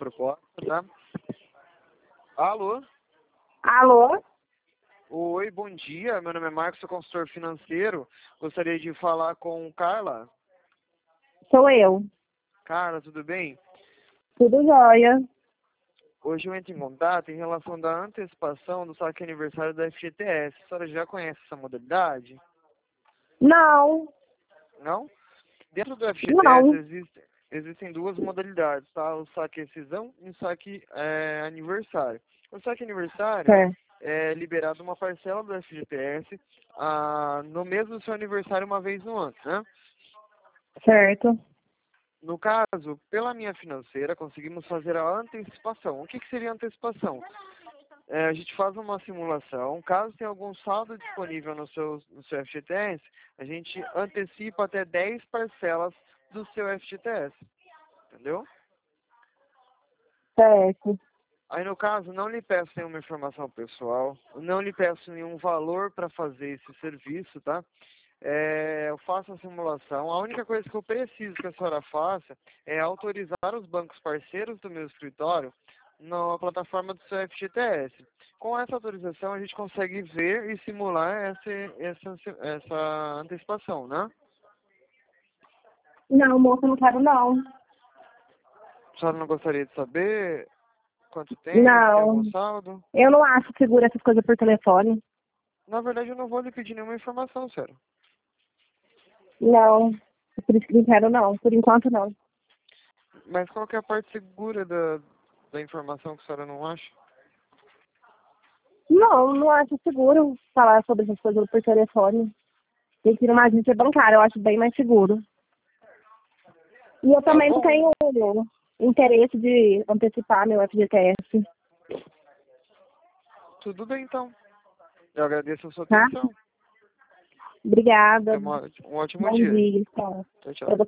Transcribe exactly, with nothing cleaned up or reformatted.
proposta, tá? Alô? Alô? Oi, bom dia. Meu nome é Marcos, sou consultor financeiro. Gostaria de falar com Carla. Sou eu. Carla, tudo bem? Tudo jóia. Hoje eu entro em contato em relação da antecipação do saque aniversário da F G T S. A senhora já conhece essa modalidade? Não, Não? Dentro do F G T S não. existem, existem duas modalidades, tá? O saque excisão e o saque é, aniversário. O saque aniversário É, é liberado uma parcela do F G T S ah, no mês do seu aniversário uma vez no ano, né? certo. No caso, pela minha financeira, conseguimos fazer a antecipação. O que, que seria antecipação? É, a gente faz uma simulação, caso tenha algum saldo disponível no seu, no seu F G T S, a gente antecipa até dez parcelas do seu F G T S, entendeu? Certo. Aí no caso, não lhe peço nenhuma informação pessoal, não lhe peço nenhum valor para fazer esse serviço, tá? É, eu faço a simulação, a única coisa que eu preciso que a senhora faça é autorizar os bancos parceiros do meu escritório na plataforma do seu F G T S. Com essa autorização, a gente consegue ver e simular essa, essa, essa antecipação, né? Não, moça, não quero não. A senhora não gostaria de saber quanto tem, se tem Não, algum saldo? eu não acho seguro essas coisas por telefone. Na verdade, eu não vou lhe pedir nenhuma informação, senhora. Não, por isso que não quero não. Por enquanto não. Mas qual que é a parte segura da, da informação que a senhora não acha? Não, não acho seguro falar sobre essas coisas por telefone. Tem que ir numa agência bancária, eu acho bem mais seguro. E eu Tá também não bom. tenho interesse de antecipar meu F G T S, Tudo bem, então. Eu agradeço a sua tá? atenção. Obrigada. Tenha uma- um ótimo Bom dia. dia. Tchau. Tchau, tchau. Pra você